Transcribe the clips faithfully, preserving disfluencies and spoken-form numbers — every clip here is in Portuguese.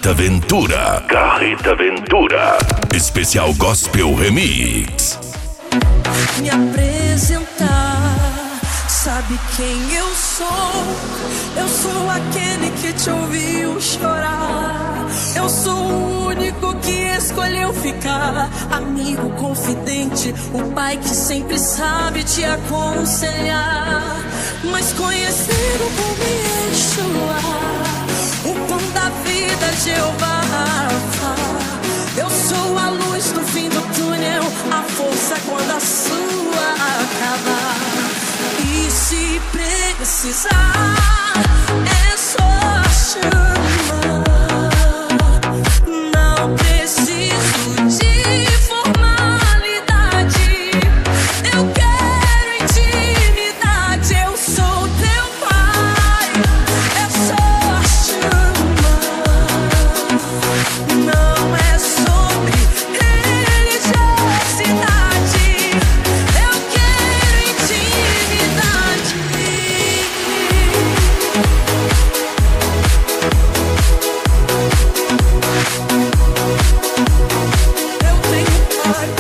Carreta Ventura. Carreta Ventura. Especial Gospel Remix. Me apresentar, sabe quem eu sou? Eu sou aquele que te ouviu chorar. Eu sou o único que escolheu ficar. Amigo confidente, o pai que sempre sabe te aconselhar. Mas conhecido por Yeshua, o pão da vida, Jeová Rafa. Eu sou a luz do fim do túnel, a força quando a sua acabar. E se precisar, é só chamar. Não preciso de formalidade. Eu quero intimidade. Eu sou teu pai. É só chamar. Não é sobre religiosidade. Eu quero intimidade. Eu tenho pai.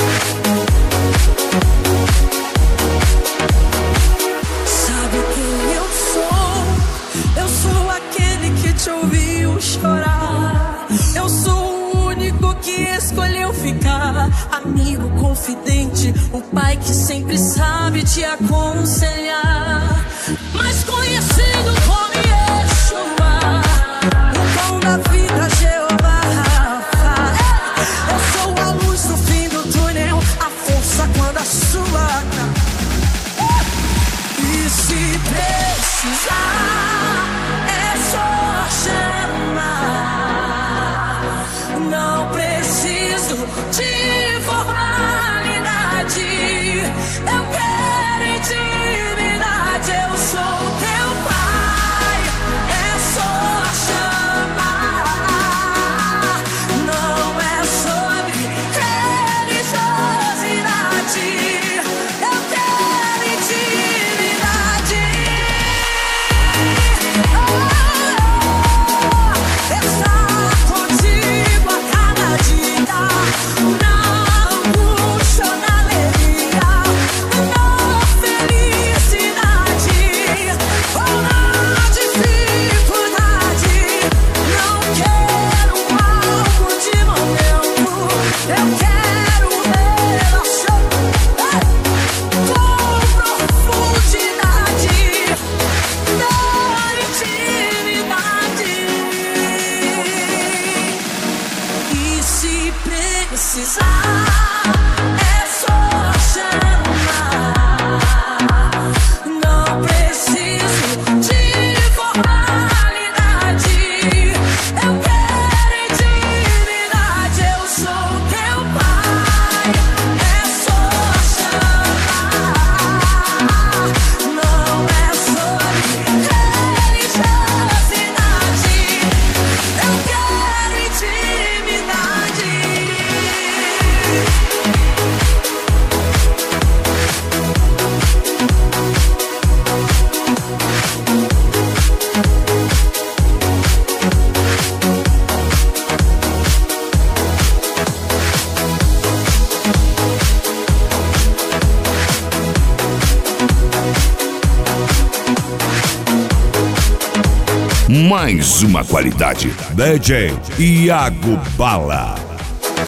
Sabe quem eu sou? Eu sou aquele que te ouviu chorar. Eu sou o único que escolheu ficar. Amigo confidente, o pai que sempre sabe te aconselhar. Mas conhecido como Yeshua, o pão da vida, Jeová Rafa. Eu sou a luz no fim do túnel, a força quando a sua acaba. E se precisar, é só chamar. Não preciso de formalidade. Eu quero intimidade. Eu sou teu pai. É só chamar. Não é sobre religiosidade. Eu quero intimidade. Estar contigo a cada dia, na angústia, na alegria, na felicidade ou na dificuldade. Não quero algo de momento, eu quero relação com profundidade, na intimidade. E se precisar, é só chamar. Não preciso de formalidade. Eu quero intimidade. Eu sou teu pai. É só chamar. Não é sobre religiosidade. Eu quero intimidade. Mais uma qualidade. D J Iago Bala.